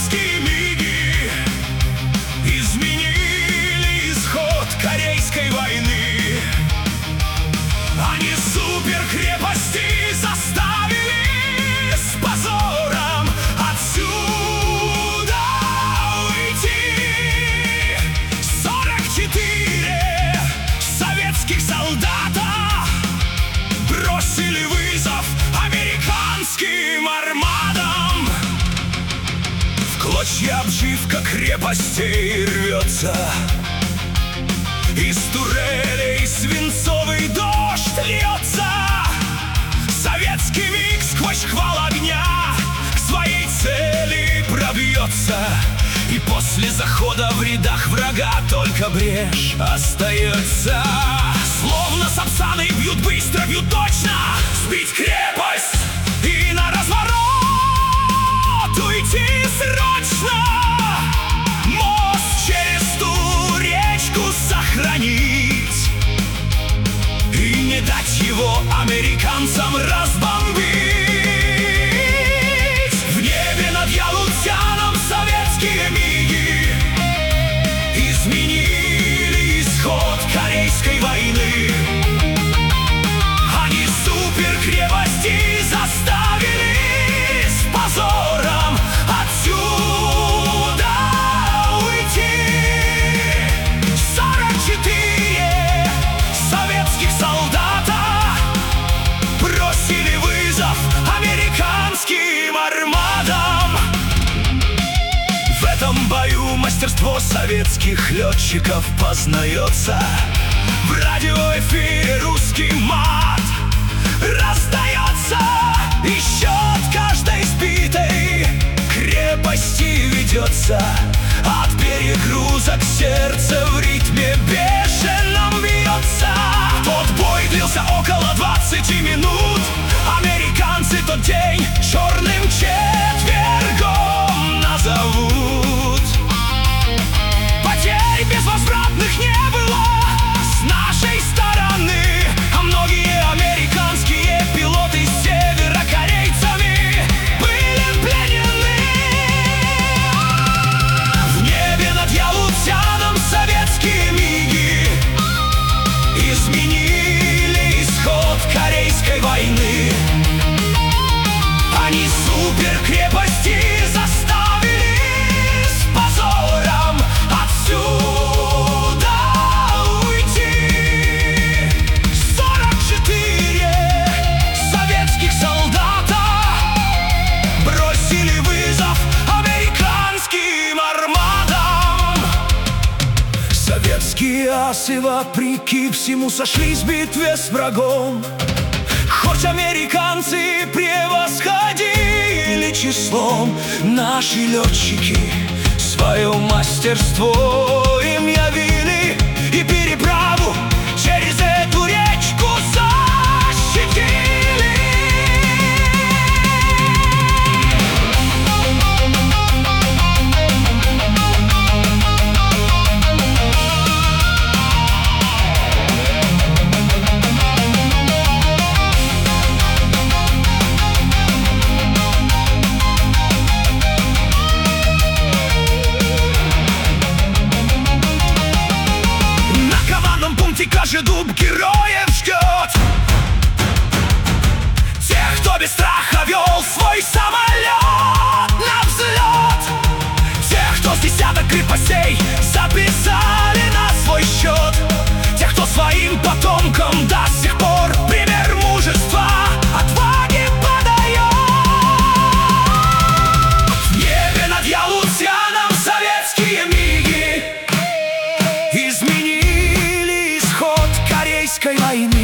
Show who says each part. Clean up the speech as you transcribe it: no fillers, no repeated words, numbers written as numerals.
Speaker 1: Советские миги изменили исход Корейской войны. Они суперкрепости заставили с позором отсюда уйти. 44 советских солдата бросили вызов американским армадам. В клочья обшивка крепостей рвется, из турелей свинцовый дождь льется. Советский миг сквозь шквал огня к своей цели пробьется. И после захода в рядах врага только брешь остается. Словно сапсаны бьют быстро, бьют точно. Сбить крепость и на разворот уйти срочно. Мост через ту речку сохранить и не дать его американцам разбомбить. В небе над Ялутяном советские миги изменили исход Корейской войны. Они суперкрепости заставили с позором отсюда уйти. 44 советских солдата бросили вызов американским армадам. В этом бою мастерство советских летчиков познается. В радиоэфире русский мат раздается. И счет каждой сбитой крепости ведется. От перегрузок сердце в ритме бешеном бьется. Тот бой длился около 20 минут. Американцы тот день черным четвергом назовут. Потерь безвозвратных не было с нашей стороны, а многие американские пилоты с северокорейцами были пленены. В небе над Ялутяном советские миги изменили исход Корейской войны. Они суперкрепости заставили с позором отсюда уйти. 44 советских солдата бросили вызов американским армадам. Советские асы вопреки всему сошлись в битве с врагом. Хоть американцы превосходили числом, наши летчики свое мастерство им явили и переправу через эту речку защитили. Кожедуб героев ждет тех, кто без страха вел свой самолет на взлет. Тех, кто с десяток крепостей записали на свой счет. Тех, кто своим потомкам до сих пор пример мужества, отваги подает. В небе над Ялутяном советские миги изменили исход Корейской войны.